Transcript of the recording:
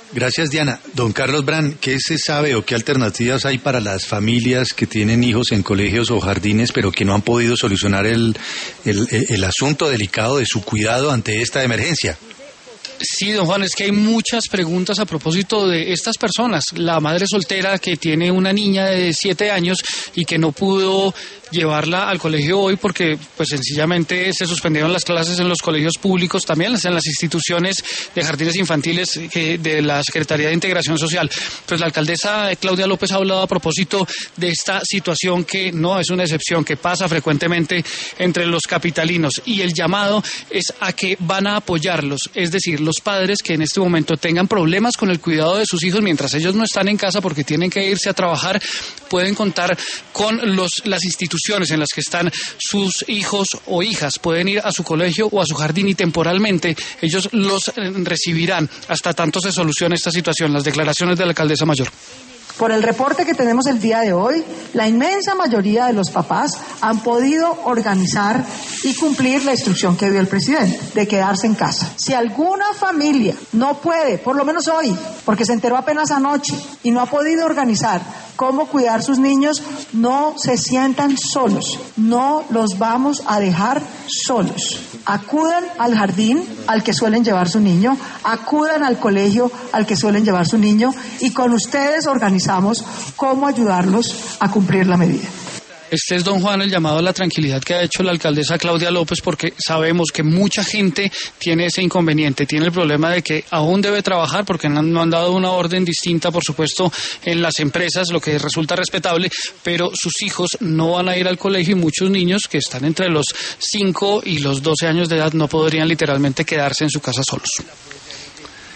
Gracias, Diana. Don Carlos Brand, ¿qué se sabe o qué alternativas hay para las familias que tienen hijos en colegios o jardines pero que no han podido solucionar el asunto delicado de su cuidado ante esta emergencia? Sí, don Juan, es que hay muchas preguntas a propósito de estas personas. La madre soltera que tiene una niña de 7 años y que no pudo llevarla al colegio hoy porque pues sencillamente se suspendieron las clases en los colegios públicos, también en las instituciones de jardines infantiles de la Secretaría de Integración Social. Pues la alcaldesa Claudia López ha hablado a propósito de esta situación que no es una excepción, que pasa frecuentemente entre los capitalinos, y el llamado es a que van a apoyarlos, es decir, los padres que en este momento tengan problemas con el cuidado de sus hijos mientras ellos no están en casa porque tienen que irse a trabajar, pueden contar con las instituciones en las que están sus hijos o hijas, pueden ir a su colegio o a su jardín y temporalmente ellos los recibirán hasta tanto se solucione esta situación. Las declaraciones de la alcaldesa mayor. Por el reporte que tenemos el día de hoy, la inmensa mayoría de los papás han podido organizar y cumplir la instrucción que dio el presidente, de quedarse en casa. Si alguna familia no puede, por lo menos hoy, porque se enteró apenas anoche y no ha podido organizar cómo cuidar sus niños, no se sientan solos, no los vamos a dejar solos. Acudan al jardín al que suelen llevar su niño, acudan al colegio al que suelen llevar su niño y con ustedes organizamos cómo ayudarlos a cumplir la medida. Este es, don Juan, el llamado a la tranquilidad que ha hecho la alcaldesa Claudia López, porque sabemos que mucha gente tiene ese inconveniente, tiene el problema de que aún debe trabajar porque no han dado una orden distinta, por supuesto, en las empresas, lo que resulta respetable, pero sus hijos no van a ir al colegio y muchos niños que están entre los 5 y los 12 años de edad no podrían literalmente quedarse en su casa solos.